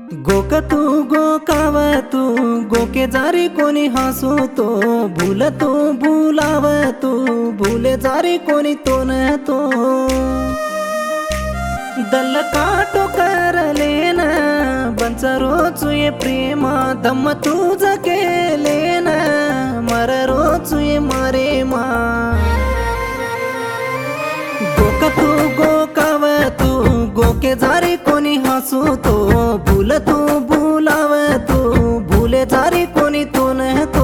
gawk तू गोकाव तू गोके जारी कोणी हसू तो भूल तू भूलाव तू भूले जारी कोणी तो न तो दल काटो करलेन बंचरोचु ये प्रेमा दम तुझ केलेन मर रोचु ये मरे मा गोक तू गोकाव तू गोके जारी कोणी हसू तो भूल तू भूलाव तू भूले जारी कोणी तो न तो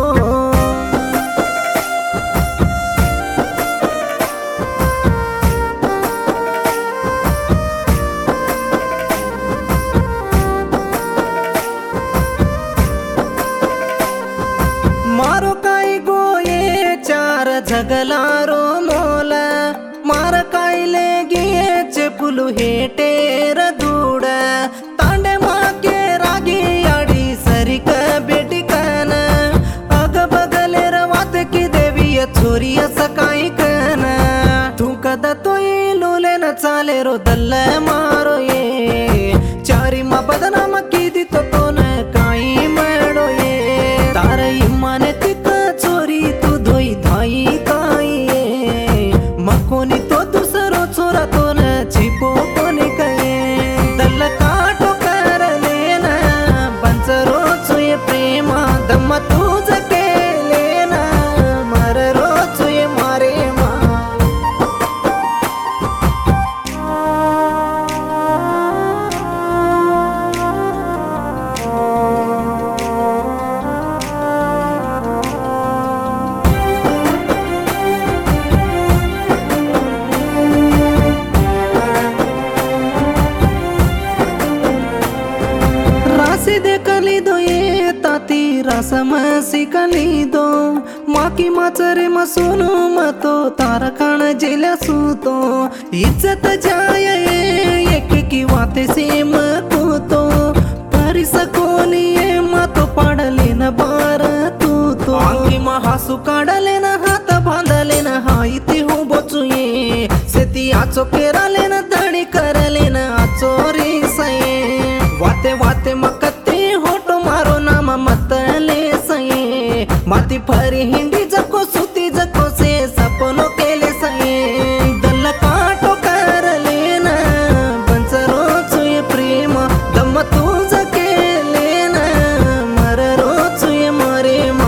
मारो काई गोये चार झगलारो मोला मार कायले गिये चेपुलु हेटेर दूड तांडे माके रागी आडी सरिक बेटी कन अग बगले रवात की देवी छोरी सकाई कन ठुकद तोई लुले न चाले रो दल्ल मारो ये चारी मा बदनाम की दी तो न काई मडो ये तार इमाने तिक चोरी तू धोई धाई काई ये मकोनी तो दुसरो छोरा तो न छिपो कोनी कये दल्ल काटो कर लेना बंचरो चुये प्रेमा दम तुझ केलेना मर रो चुये मारे मा देखलिदो ये ताती रसम सिकलिदो माकी माचरे मसुनु मतो तारकण जेल्या सूतो इज्जत जाय एक की वाते सेम कुतो परिस कोली ये मतो पाडले न बार तू तो आंगी महासु काडले न हात बांधले न हाईती हो बोचू ये सेती आचो केराले न धडी करले न आचो रे सये वाते वाते मकते होटो मारो नाम मतले सये माती फरी हिंडी जको सुती जको से सपनो केले सये दल काटो कर लेना बंचरो चुये प्रेम दम तुझ केलेना मर रो चुये मरे मा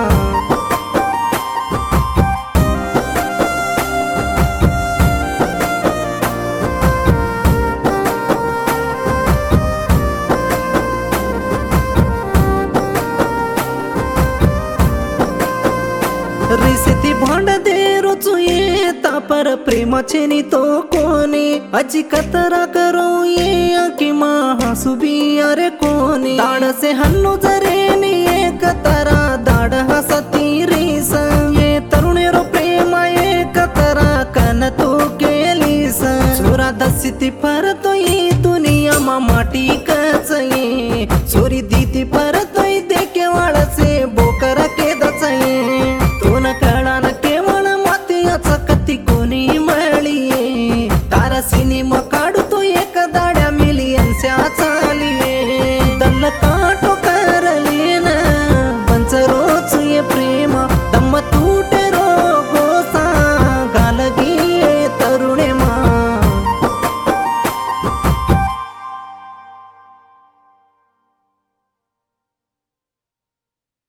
रिसिती भांड दे रोचुये तापर प्रेमाचे नी तो कोणी अजी कतरा करो ये आकी मा हसुबी अरे कोणी दाड से हन्नु जरे नी एक तरा दाड हसती रीस ये तरुणे रो प्रेमा एक तरा कन तो केलीस चोरा दसिती पर तो ये दुनिया मा माटी कच ये चोरी दीती पर तो